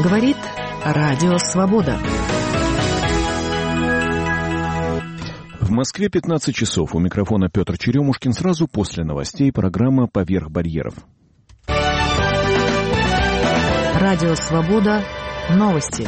Говорит Радио Свобода. В Москве 15 часов. У микрофона Петр Черемушкин. Сразу после новостей программа «Поверх барьеров». Радио Свобода. Новости.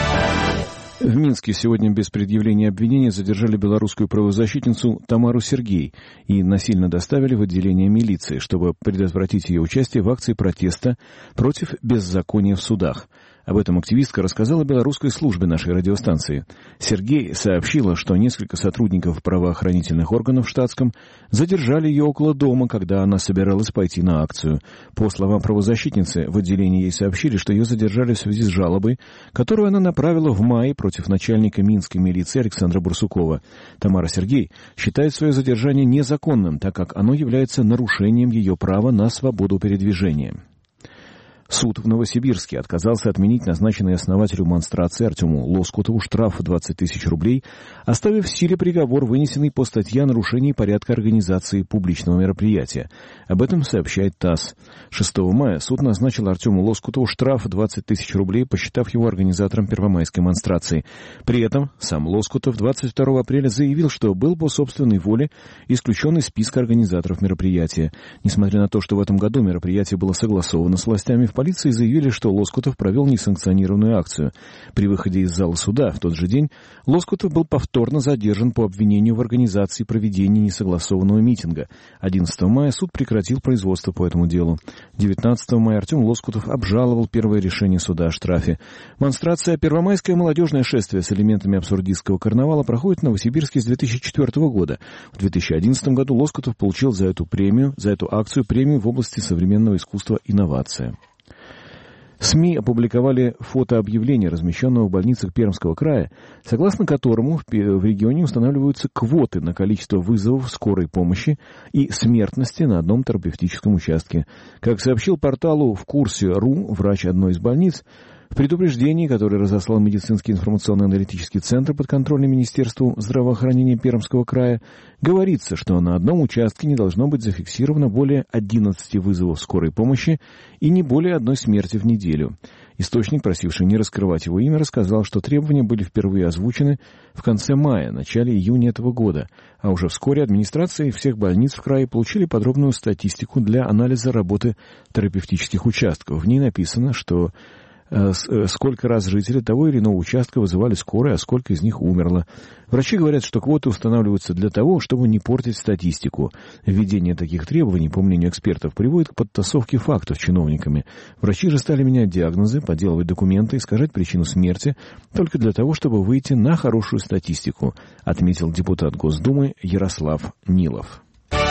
В Минске сегодня без предъявления обвинения задержали белорусскую правозащитницу Тамару Сергей и насильно доставили в отделение милиции, чтобы предотвратить ее участие в акции протеста против беззакония в судах. Об этом активистка рассказала белорусской службе нашей радиостанции. Сергей сообщила, что несколько сотрудников правоохранительных органов в штатском задержали ее около дома, когда она собиралась пойти на акцию. По словам правозащитницы, в отделении ей сообщили, что ее задержали в связи с жалобой, которую она направила в мае против начальника Минской милиции Александра Барсукова. Тамара Сергей считает свое задержание незаконным, так как оно является нарушением ее права на свободу передвижения. Суд в Новосибирске отказался отменить назначенный основателю монстрации Артему Лоскутову штраф в 20 тысяч рублей, оставив в силе приговор, вынесенный по статье о нарушении порядка организации публичного мероприятия. Об этом сообщает ТАСС. 6 мая суд назначил Артему Лоскутову штраф в 20 тысяч рублей, посчитав его организатором первомайской монстрации. При этом сам Лоскутов 22 апреля заявил, что был по собственной воле исключен из списка организаторов мероприятия. Несмотря на то, что в этом году мероприятие было согласовано с властями, в полиции заявили, что Лоскутов провел несанкционированную акцию. При выходе из зала суда в тот же день Лоскутов был повторно задержан по обвинению в организации проведения несогласованного митинга. 11 мая суд прекратил производство по этому делу. 19 мая Артем Лоскутов обжаловал первое решение суда о штрафе. Монстрация «Первомайское молодежное шествие» с элементами абсурдистского карнавала проходит в Новосибирске с 2004 года. В 2011 году Лоскутов получил за эту акцию премию в области современного искусства «Инновация». СМИ опубликовали фотообъявление, размещенное в больницах Пермского края, согласно которому в регионе устанавливаются квоты на количество вызовов скорой помощи и смертности на одном терапевтическом участке. Как сообщил порталу «Вкурсе.ру» врач одной из больниц, в предупреждении, которое разослал медицинский информационно-аналитический центр подконтрольный Министерству здравоохранения Пермского края, говорится, что на одном участке не должно быть зафиксировано более 11 вызовов скорой помощи и не более одной смерти в неделю. Источник, просивший не раскрывать его имя, рассказал, что требования были впервые озвучены в конце мая, начале июня этого года, а уже вскоре администрации всех больниц в крае получили подробную статистику для анализа работы терапевтических участков. В ней написано, что сколько раз жители того или иного участка вызывали скорую, а сколько из них умерло. Врачи говорят, что квоты устанавливаются для того, чтобы не портить статистику. Введение таких требований, по мнению экспертов, приводит к подтасовке фактов чиновниками. Врачи же стали менять диагнозы, подделывать документы, искажать причину смерти только для того, чтобы выйти на хорошую статистику, отметил депутат Госдумы Ярослав Нилов.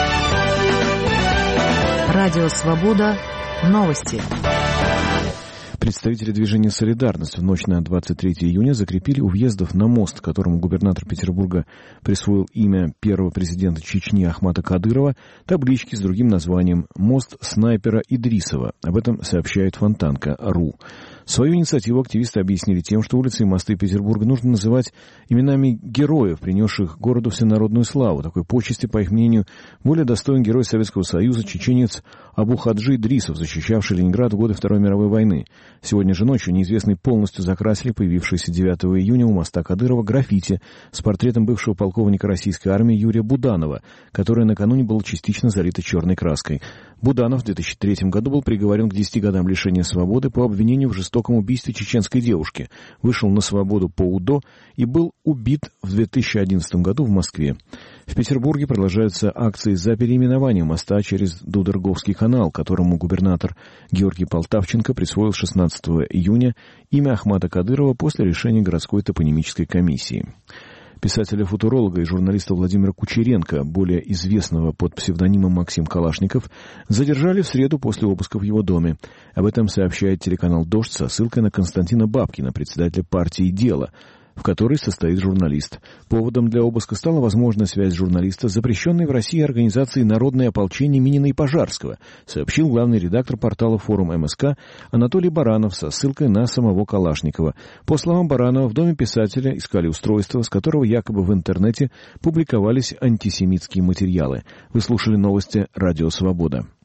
Радио Свобода. Новости. Представители движения «Солидарность» в ночь на 23 июня закрепили у въездов на мост, которому губернатор Петербурга присвоил имя первого президента Чечни Ахмата Кадырова, таблички с другим названием «Мост снайпера Идрисова». Об этом сообщает Фонтанка.ру. Свою инициативу активисты объяснили тем, что улицы и мосты Петербурга нужно называть именами героев, принесших городу всенародную славу. Такой почести, по их мнению, более достоин герой Советского Союза, чеченец Абу Хаджи Идрисов, защищавший Ленинград в годы Второй мировой войны. Сегодня же ночью неизвестные полностью закрасили появившееся 9 июня у моста Кадырова граффити с портретом бывшего полковника российской армии Юрия Буданова, которое накануне было частично залито черной краской. Буданов в 2003 году был приговорен к 10 годам лишения свободы по обвинению в жестоком убийстве чеченской девушки, вышел на свободу по УДО и был убит в 2011 году в Москве. В Петербурге продолжаются акции за переименование моста через Дудерговский канал, которому губернатор Георгий Полтавченко присвоил 16 июня имя Ахмата Кадырова после решения городской топонимической комиссии. Писателя-футуролога и журналиста Владимира Кучеренко, более известного под псевдонимом Максим Калашников, задержали в среду после обыска в его доме. Об этом сообщает телеканал «Дождь» со ссылкой на Константина Бабкина, председателя партии «Дело», в которой состоит журналист. Поводом для обыска стала возможная связь журналиста с запрещенной в России организацией «Народное ополчение» Минина и Пожарского, сообщил главный редактор портала «Форум МСК» Анатолий Баранов со ссылкой на самого Калашникова. По словам Баранова, в доме писателя искали устройство, с которого якобы в интернете публиковались антисемитские материалы. Вы слушали новости «Радио Свобода».